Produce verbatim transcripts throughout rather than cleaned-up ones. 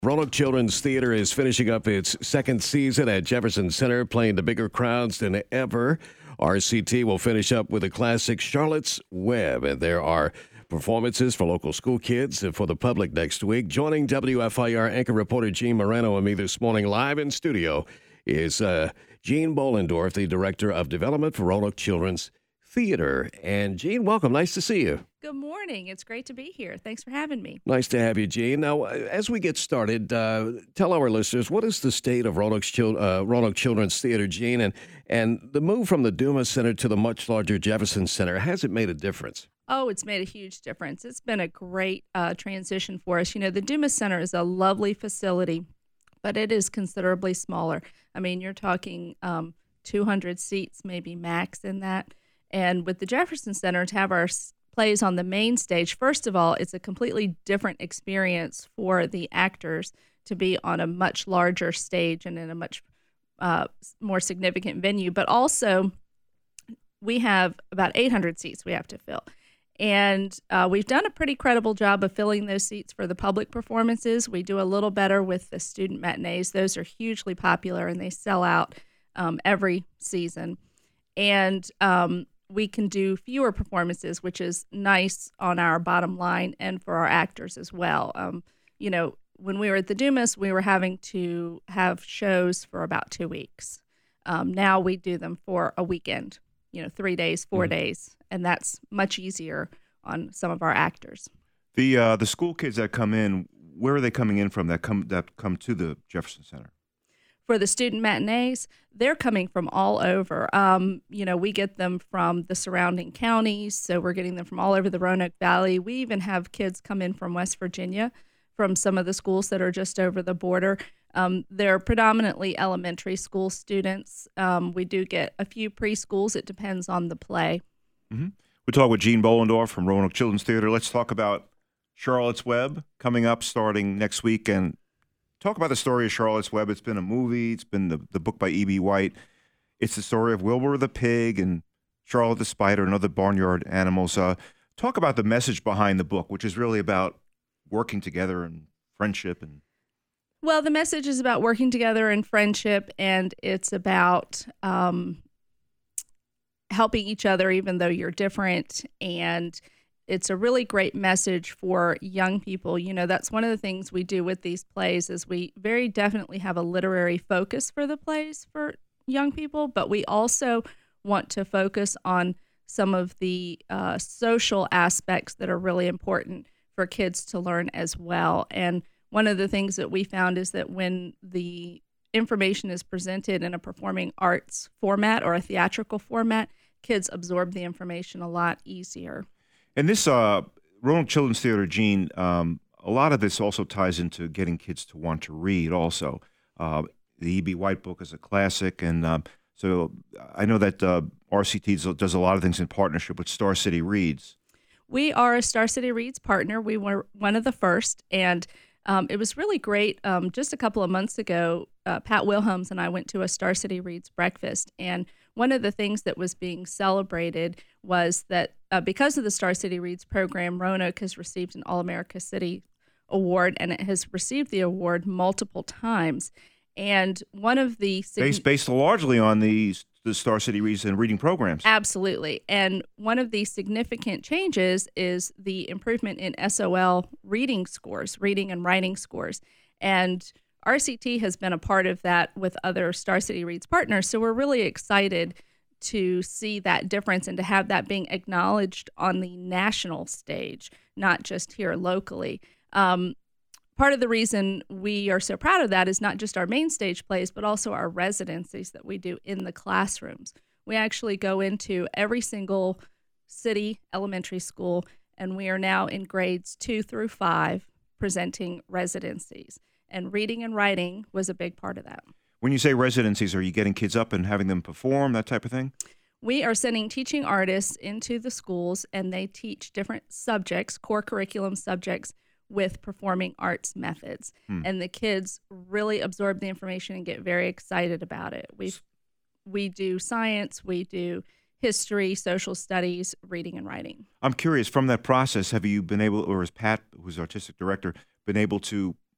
Roanoke Children's Theater is finishing up its second season at Jefferson Center, playing to bigger crowds than ever. R C T will finish up with the classic Charlotte's Web, and there are performances for local school kids and for the public next week. Joining W F I R anchor reporter Gene Moreno and me this morning live in studio is uh, Gene Bollendorf, the Director of Development for Roanoke Children's Theater. And Gene, welcome. Nice to see you. Good morning. It's great to be here. Thanks for having me. Nice to have you, Gene. Now, as we get started, uh, tell our listeners, what is the state of Roanoke, Chil- uh, Roanoke Children's Theater, Gene? And, and the move from the Dumas Center to the much larger Jefferson Center, has it made a difference? Oh, it's made a huge difference. It's been a great uh, transition for us. You know, the Dumas Center is a lovely facility, but it is considerably smaller. I mean, you're talking um, two hundred seats, maybe max in that. And with the Jefferson Center, to have our plays on the main stage, first of all, it's a completely different experience for the actors to be on a much larger stage and in a much uh, more significant venue. But also, we have about eight hundred seats we have to fill. And uh, we've done a pretty credible job of filling those seats for the public performances. We do a little better with the student matinees. Those are hugely popular, and they sell out um, every season. And um, we can do fewer performances, which is nice on our bottom line and for our actors as well. Um, you know, when we were at the Dumas, we were having to have shows for about two weeks. Um, now we do them for a weekend, you know, three days, four mm-hmm. days, and that's much easier on some of our actors. The uh, the school kids that come in, where are they coming in from that come that come to the Jefferson Center? For the student matinees, they're coming from all over. Um, you know, we get them from the surrounding counties, so we're getting them from all over the Roanoke Valley. We even have kids come in from West Virginia, from some of the schools that are just over the border. Um, they're predominantly elementary school students. Um, we do get a few preschools. It depends on the play. Mm-hmm. We're talking with Gene Bollendorf from Roanoke Children's Theater. Let's talk about Charlotte's Web coming up starting next week, and talk about the story of Charlotte's Web. It's been a movie. It's been the, the book by E B. White. It's the story of Wilbur the pig and Charlotte the spider and other barnyard animals. Uh, talk about the message behind the book, which is really about working together and friendship. And Well, the message is about working together and friendship, and it's about um, helping each other even though you're different. And it's a really great message for young people. You know, that's one of the things we do with these plays is we very definitely have a literary focus for the plays for young people, but we also want to focus on some of the uh, social aspects that are really important for kids to learn as well. And one of the things that we found is that when the information is presented in a performing arts format or a theatrical format, kids absorb the information a lot easier. And this uh, Roanoke Children's Theater, Gene, um, a lot of this also ties into getting kids to want to read also. Uh, the E B. White book is a classic, and uh, so I know that uh, R C T does a lot of things in partnership with Star City Reads. We are a Star City Reads partner. We were one of the first, and um, it was really great. Um, just a couple of months ago, uh, Pat Wilhelms and I went to a Star City Reads breakfast, and one of the things that was being celebrated was that uh, because of the Star City Reads program, Roanoke has received an All-America City Award, and it has received the award multiple times. And one of the... Sig- based, based largely on the, the Star City Reads and reading programs. Absolutely. And one of the significant changes is the improvement in S O L reading scores, reading and writing scores. And R C T has been a part of that with other Star City Reads partners, so we're really excited to see that difference and to have that being acknowledged on the national stage, not just here locally. Um, part of the reason we are so proud of that is not just our main stage plays, but also our residencies that we do in the classrooms. We actually go into every single city elementary school, and we are now in grades two through five presenting residencies. And reading and writing was a big part of that. When you say residencies, are you getting kids up and having them perform, that type of thing? We are sending teaching artists into the schools, and they teach different subjects, core curriculum subjects, with performing arts methods. Hmm. And the kids really absorb the information and get very excited about it. We we do science, we do history, social studies, reading and writing. I'm curious, from that process, have you been able, or has Pat, who's artistic director, been able to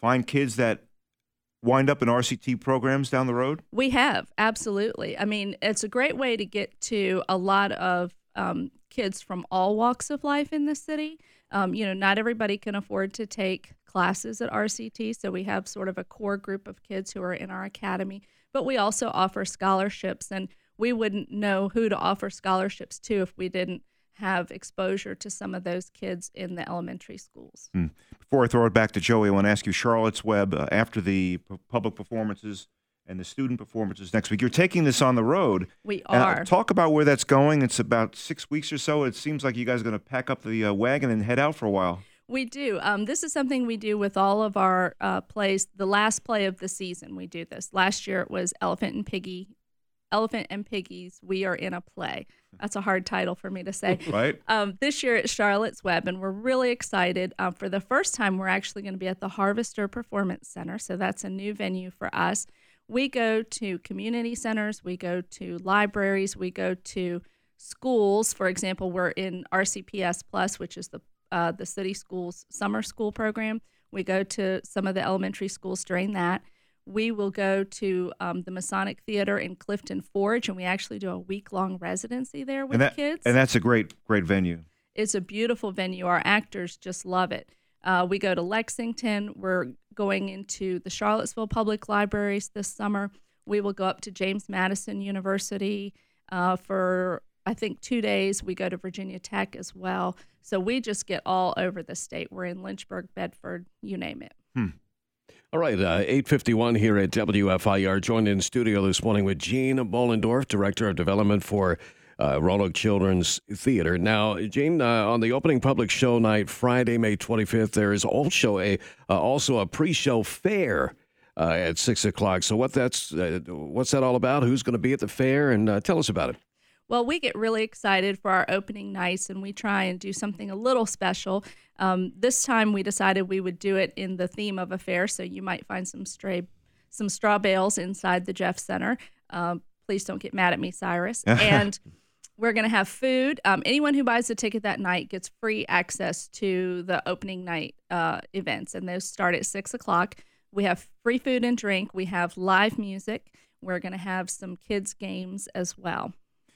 find kids that wind up in R C T programs down the road? We have, absolutely. I mean, it's a great way to get to a lot of um, kids from all walks of life in the city. Um, you know, not everybody can afford to take classes at R C T, so we have sort of a core group of kids who are in our academy, but we also offer scholarships, and we wouldn't know who to offer scholarships to if we didn't have exposure to some of those kids in the elementary schools. Hmm. Before I throw it back to Joey, I want to ask you, Charlotte's Web, uh, after the p- public performances and the student performances next week, you're taking this on the road. We And, uh, are. talk about where that's going. It's about six weeks or so. It seems like you guys are going to pack up the uh, wagon and head out for a while. We do. Um, this is something we do with all of our uh, plays. The last play of the season, we do this. Last year it was Elephant and Piggy. Elephant and Piggies, We Are in a Play. That's a hard title for me to say. Right. Um, this year it's Charlotte's Web, and we're really excited. Um, for the first time, we're actually going to be at the Harvester Performance Center, so that's a new venue for us. We go to community centers, we go to libraries, we go to schools. For example, we're in R C P S Plus, which is the uh, the city schools summer school program. We go to some of the elementary schools during that. We will go to um, the Masonic Theater in Clifton Forge, and we actually do a week-long residency there with And, that, kids. and that's a great, great venue. It's a beautiful venue. Our actors just love it. Uh, we go to Lexington. We're going into the Charlottesville Public Libraries this summer. We will go up to James Madison University uh, for, I think, two days. We go to Virginia Tech as well. So we just get all over the state. We're in Lynchburg, Bedford, you name it. Hmm. All right, uh, eight fifty-one here at W F I R. Joined in studio this morning with Gene Bollendorf, Director of Development for uh, Roanoke Children's Theater. Now, Gene, uh, on the opening public show night, Friday, May twenty-fifth, there is also a uh, also a pre-show fair uh, at six o'clock. So what that's uh, what's that all about? Who's going to be at the fair? And uh, tell us about it. Well, we get really excited for our opening nights, and we try and do something a little special. Um, this time, we decided we would do it in the theme of a fair, so you might find some stray, some straw bales inside the Jeff Center. Um, please don't get mad at me, Cyrus. And we're going to have food. Um, anyone who buys a ticket that night gets free access to the opening night uh, events, and those start at six o'clock. We have free food and drink. We have live music. We're going to have some kids' games as well.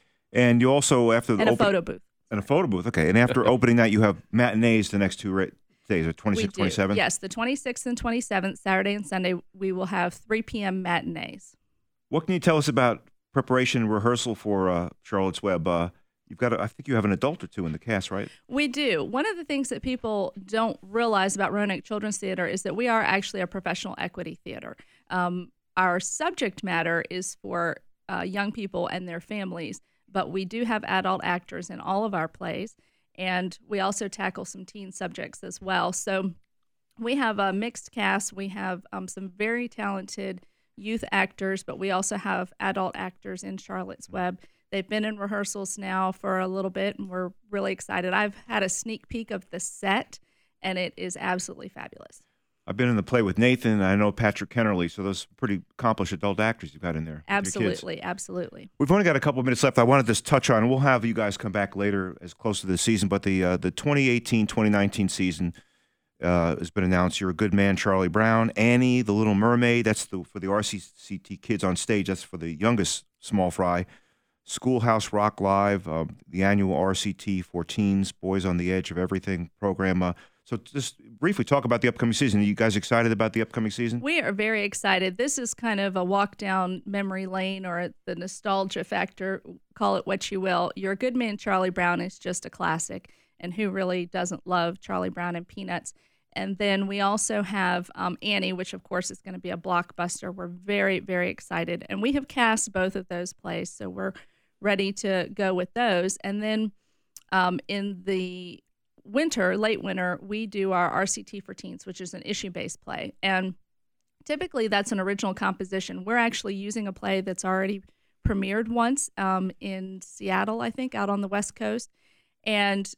And you also, after the And a open- photo booth. And a photo booth, okay. And after opening night, you have matinees the next two ra- days, or We twenty-sixth, do. twenty-seventh? Yes, the twenty-sixth and twenty-seventh, Saturday and Sunday, we will have three p.m. matinees. What can you tell us about preparation and rehearsal for uh, Charlotte's Web? Uh, you've got, a, I think you have an adult or two in the cast, right? We do. One of the things that people don't realize about Roanoke Children's Theater is that we are actually a professional equity theater. Um, our subject matter is for uh, young people and their families, but we do have adult actors in all of our plays, and we also tackle some teen subjects as well. So we have a mixed cast. We have um, some very talented youth actors, but we also have adult actors in Charlotte's Web. They've been in rehearsals now for a little bit, and we're really excited. I've had a sneak peek of the set, and it is absolutely fabulous. I've been in the play with Nathan, and I know Patrick Kennerly, so those pretty accomplished adult actors you've got in there. with your kids. Absolutely, absolutely. We've only got a couple of minutes left. I wanted to touch on, and we'll have you guys come back later as close to the season, but the uh, the twenty eighteen twenty nineteen season uh, has been announced. You're a Good Man, Charlie Brown, Annie, The Little Mermaid. That's the for the R C C T kids on stage. That's for the youngest small fry. Schoolhouse Rock Live, uh, the annual R C T for teens, Boys on the Edge of Everything program. Uh, so just briefly talk about the upcoming season. Are you guys excited about the upcoming season? We are very excited. This is kind of a walk down memory lane, or the nostalgia factor, call it what you will. Your Good Man, Charlie Brown is just a classic, and who really doesn't love Charlie Brown and Peanuts? And then we also have um, Annie, which of course is going to be a blockbuster. We're very, very excited. And we have cast both of those plays, so we're ready to go with those. And then um, in the winter, late winter, we do our R C T for Teens, which is an issue-based play. And typically that's an original composition. We're actually using a play that's already premiered once um, in Seattle, I think, out on the West Coast. And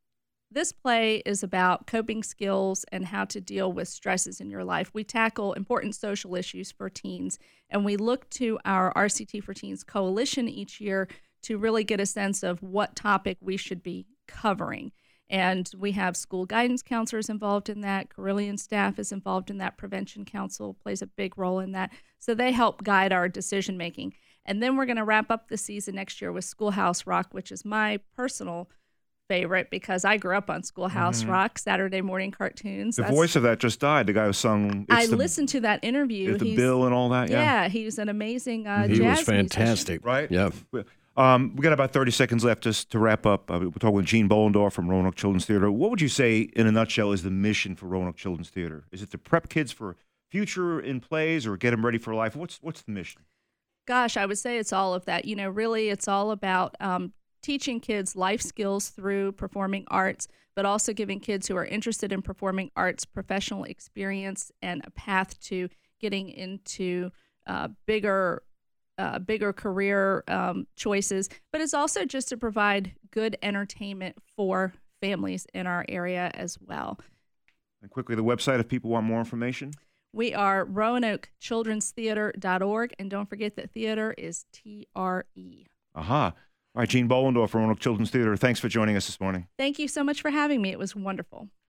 this play is about coping skills and how to deal with stresses in your life. We tackle important social issues for teens, and we look to our R C T for Teens coalition each year to really get a sense of what topic we should be covering. And we have school guidance counselors involved in that. Carillion staff is involved in that. Prevention Council plays a big role in that. So they help guide our decision making. And then we're going to wrap up the season next year with Schoolhouse Rock, which is my personal favorite because I grew up on Schoolhouse Mm-hmm. Rock, Saturday morning cartoons. The That's- voice of that just died. The guy who sung. It's I the, listened to that interview. it's the He's- bill and all that. Yeah. Yeah, he's an amazing uh, He jazz was musician. fantastic. Right? Yeah. Um, we got about thirty seconds left just to wrap up. Uh, we're talking with Gene Bollendorf from Roanoke Children's Theater. What would you say, in a nutshell, is the mission for Roanoke Children's Theater? Is it to prep kids for future in plays or get them ready for life? What's what's the mission? Gosh, I would say it's all of that. You know, really, it's all about um, teaching kids life skills through performing arts, but also giving kids who are interested in performing arts professional experience and a path to getting into uh, bigger Uh, bigger career um, choices, but it's also just to provide good entertainment for families in our area as well. And quickly, the website if people want more information. We are roanoke children's theater dot org, and don't forget that theater is T R E. Aha. All right, Gene Bollendorf from Roanoke Children's Theater. Thanks for joining us this morning. Thank you so much for having me. It was wonderful.